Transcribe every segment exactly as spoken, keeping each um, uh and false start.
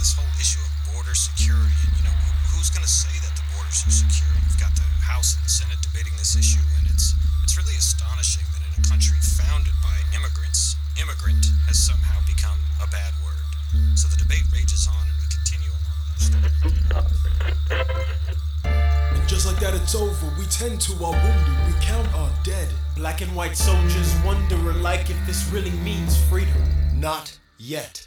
this whole issue of border security. And, you know, who's going to say that the borders are secure? You've got the House and the Senate debating this issue, and it's it's really astonishing that in a country founded by immigrants, immigrant has somehow become a bad word. So the debate rages on, and we continue along with our story. And just like that, it's over. We tend to our wounded. We count our dead. Black and white soldiers wonder alike if this really means freedom. Not yet.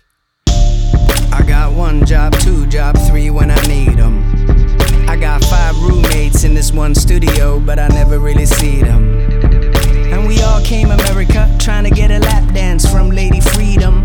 I got one job, two job, three when I need them. I got five roommates in this one studio, but I never really see them. And we all came America trying to get a lap dance from Lady Freedom.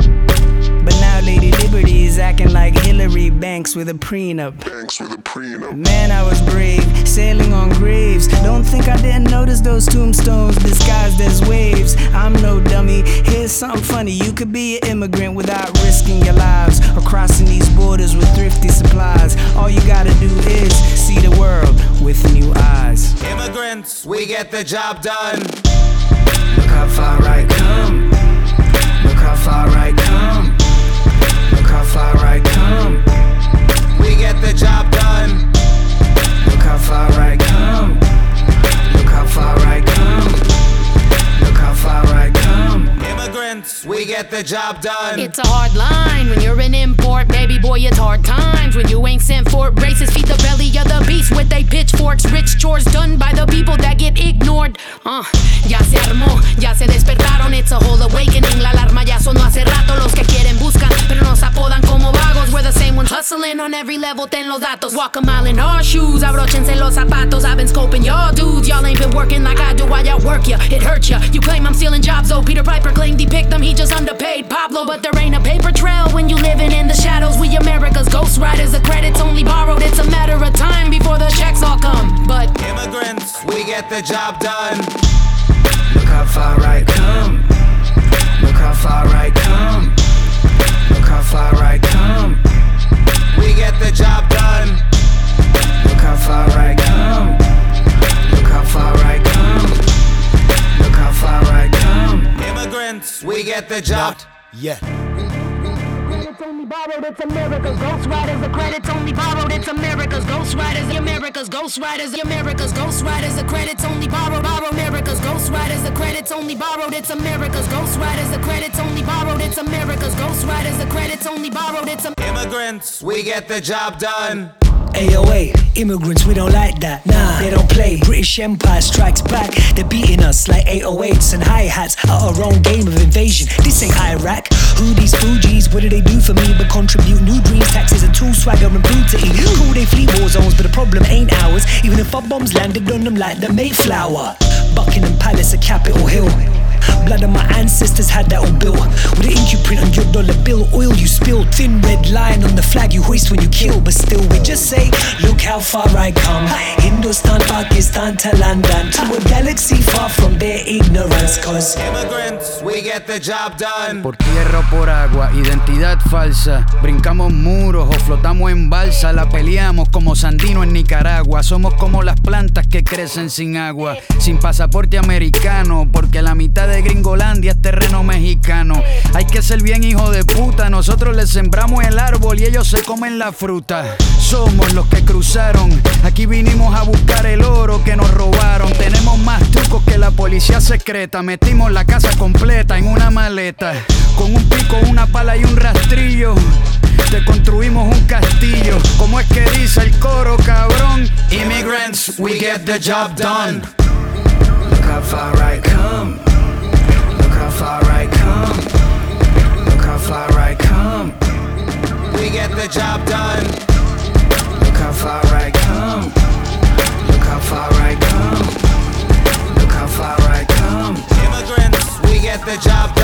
But now Lady Liberty is acting like Hillary Banks with a prenup. Banks with a prenup. Man, I was brave, sailing on graves. Don't think I didn't notice those tombstones disguised as waves. I'm no dummy. Here's something funny. You could be an immigrant without risking your lives, or crossing these borders with thrifty supplies. All you gotta do is see the world with new eyes. Immigrants, we get the job done. Look how far I come. Look how far I come. Look how far I come. We get the job done. Look how far I come. Look how far I come. Look how far I come. Immigrants, we get the job done. It's a hard line when you're an import, baby boy, it's hard times when you ain't sent for it. Racists feed the belly of the beast with they pitchforks. Rich chores done by the people that get ignored. Uh, ya se armó, ya se despertaron. It's a whole awakening. La alarma ya sonó hace rato. Los que quieren buscan, pero nos apodan como vagos. We're the same ones hustling on every level. Ten los datos. Walk a mile in our shoes. Abróchense los zapatos. I've been scoping y'all dudes. Y'all ain't been working like I do. Why y'all work ya? It hurt ya. You claim I'm stealing jobs, though. Peter Piper claimed he picked them. He just underpaid Pablo. But there ain't a paper trail when you living in the shadows. We America's ghost riders. The credit's only borrowed. It's a matter of time before the checks all come. But immigrants, we get the job done. Look how far I come. Look how far I come. Look how far I come. We get the job done. Look how far I come. Look how far I come. Look how far I come. Immigrants, we get the job. Not yet. It's only borrowed, it's America's Ghost Riders. The credit's only borrowed, it's America's Ghost Riders. America's Ghost Riders, America's Ghost Riders. The credit's only borrowed, borrowed. America's Ghost Riders. The credit's only borrowed, it's America's Ghost Riders. The credit's only borrowed, it's America's Ghost Riders. The credit's only borrowed, it's immigrants, we get the job done. A O A, immigrants, we don't like that. Nah, they don't play. British Empire strikes back. They're beating us like eight oh eights and hi-hats at our own game of invasion. This ain't Iraq. Who these Fugees? What do they do for me but contribute new dreams, taxes and tool swagger and food to eat? Cool, they flee war zones, but the problem ain't ours. Even if our bombs landed on them like the Mayflower. Buckingham Palace, a Capitol Hill. Blood of my ancestors had that all built. With an ink you print on your dollar bill. Oil you spilled. Thin red line on the flag you hoist when you kill. But still we just say, look how far I come. Hindustan, Pakistan to London. To a galaxy far from their ignorance. Cause immigrants, we get the job done. Por tierra o por agua, identidad falsa. Brincamos muros o flotamos en balsa. La peleamos como Sandino en Nicaragua. Somos como las plantas que crecen sin agua. Sin pasaporte americano, porque la mitad de Gringolandia es terreno mexicano. Hay que ser bien hijo de puta. Nosotros les sembramos el árbol y ellos se comen la fruta. Somos los que cruzaron. Aquí vinimos a buscar el oro que nos robaron. Tenemos más trucos que la policía secreta. Metimos la casa completa en una maleta. Con un pico, una pala y un rastrillo te construimos un castillo. ¿Cómo es que dice el coro, cabrón? Immigrants, we get the job done. Look how far I come. Look how far I come. Look how far I come. We get the job done. Look how far I come. Look how far I come. Look how far I come. Immigrants, we get the job